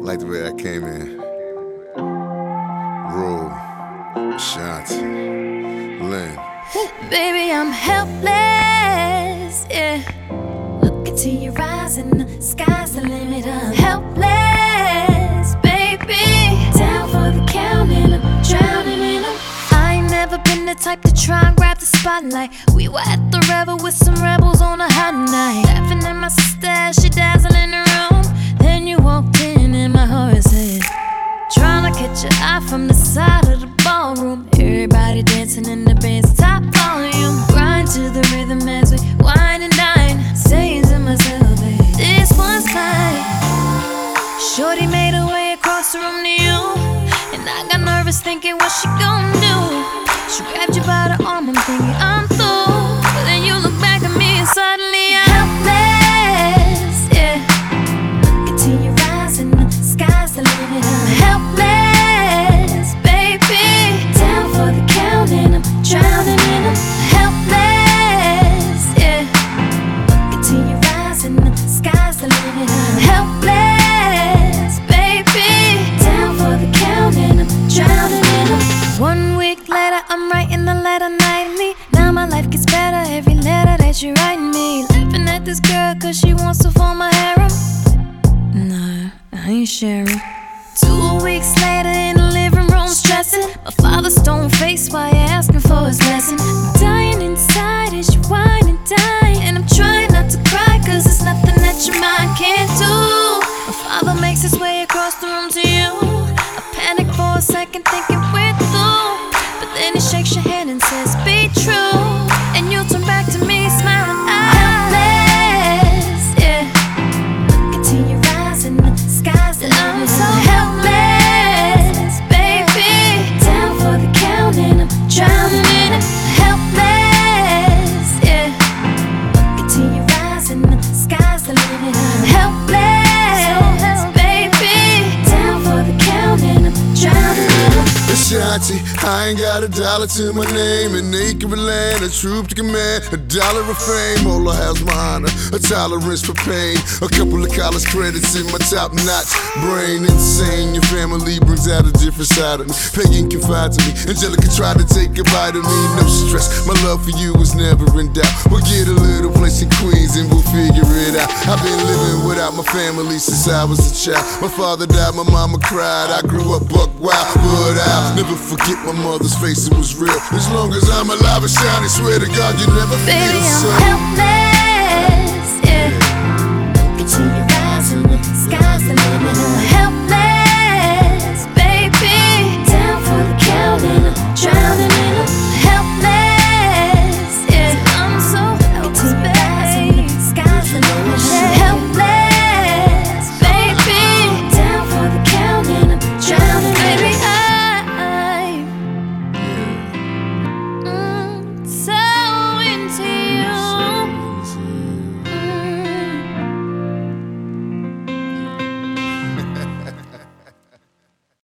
Like the way I came in. Roll, Ashanti, Lynn. Baby, I'm helpless, yeah. Look into your eyes and the sky's the limit. I'm helpless, baby. Down for the count and I'm drowning in them. I ain't never been the type to try and grab the spotlight. We were at the Revel with some rebels on a hot night, laughing at my sister as she dazzling in the room. Then you walked in and my heart said, trying to catch your eye from the side of the ballroom. Everybody dancing in the band's top volume. Grind to the rhythm as we wine and dine. Saying to myself, hey, this one's mine. Shorty made her way across the room to you, and I got nervous thinking what she gon' do. She grabbed you by the arm, I'm thinking I'm through. But then you look back at me and suddenly I'm helpless, yeah. Look into your eyes and the sky's the limit. I'm helpless, baby. Down for the count and I'm drowning in them. Helpless, yeah. Look into your eyes and the sky's the limit. I'm helpless, baby. Down for the count and I'm drowning in them. 1 week later, I'm writing the letter nightly. Now my life gets better every letter that you write me. Laughing at this girl cause she wants to form a harem. Nah, I ain't sharing. 2 weeks later in the living room stressing. My father's stone face while you're asking for his blessing. I'm dying inside as you whine and dine, and I'm trying not to cry cause there's nothing that your mind can't do. My father makes his way across the room to you. I panic for a second thinking we're through, but then he shakes your hand and says be true. And you turn back to me smiling. Helpless, yeah. Look into your eyes and the sky's the limit. I'm so helpless, baby. Down for the count and I'm drowning in it. Helpless, yeah. Look into your eyes and the sky's the limit. I'm helpless, baby. Down for the count and I'm drowning in it. Ashanti, I ain't got $1 to my name. An acre of land, a troop to command, $1 of fame. All I have's my honor, a tolerance for pain. A couple of college credits in my top-notch brain. Insane, your family brings out a different side of me. Paying confide to me, Angelica tried to take a bite of me. No stress, my love for you was never in doubt. We'll get a little place in Queens and we'll figure it out. I've been living without my family since I was a child. My father died, my mama cried. I grew up buck wild, but I'll never forget my mother's face, it was real. As long as I'm alive and shining, swear to God you never feel Baby, so. I'm helpless.